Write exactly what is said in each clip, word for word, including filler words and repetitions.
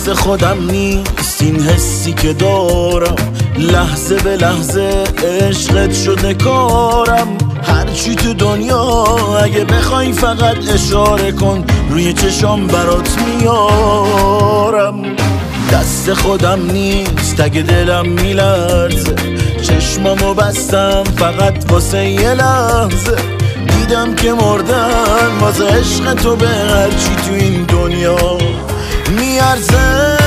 دست خودم نیست این حسی که دارم، لحظه به لحظه عشقت شده کارم. هرچی تو دنیا اگه بخوای فقط اشاره کن، روی چشام برات میارم. دست خودم نیست اگه دلم میلرزه، چشمامو بستم فقط واسه یه لحظه. دیدم که مردن واسه عشق تو به هرچی تو این دنیا میارزه.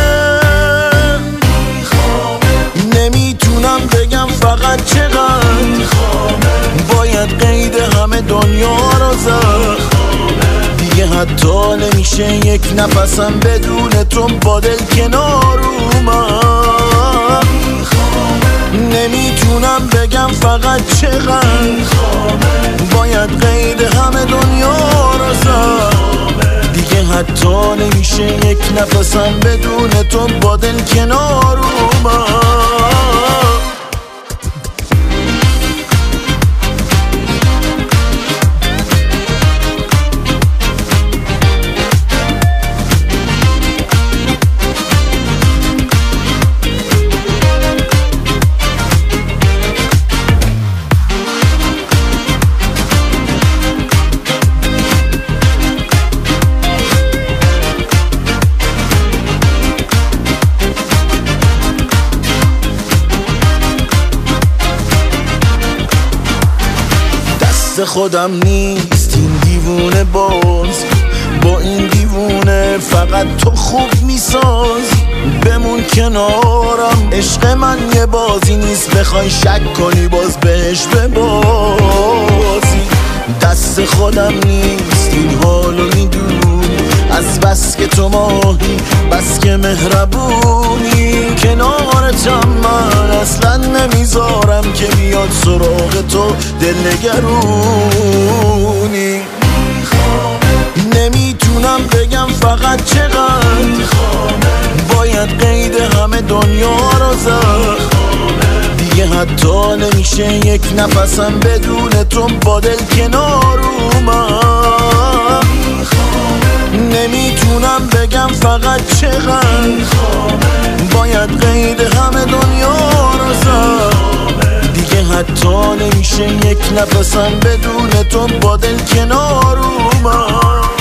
نمیتونم بگم فقط چقدر باید قید همه دنیا رو زد. دیگه حتی نمیشه یک نفسم بدون تو با دل کنار اومد. نمیتونم بگم فقط چقدر باید قید همه دنیا رو زد. دیگه حتی نمیشه یک نفسم بدون تو با دل کنار اومد. خودم نیست این دیوونه باز، با این دیوونه فقط تو خوب میسازی. بمون کنارم، عشق من یه بازی نیست بخوای شک کنی باز بهش ببازی. دست خودم نیست این حالو میدونی، از بس که تو ماهی بس که مهربونی. کنارتم من اصلا نمیذارم که بیاد سراغ تو دلنگرونی. نمیتونم بگم فقط چقدر باید قید همه دنیا رو زد. دیگه حتی نمیشه یک نفسم بدون تو با دل کنار اومد. نمیتونم بگم فقط چقدر باید قید همه دنیا رو زد. دیگه حتی نمیشه یک نفسم بدون تو با دل کنار اومد.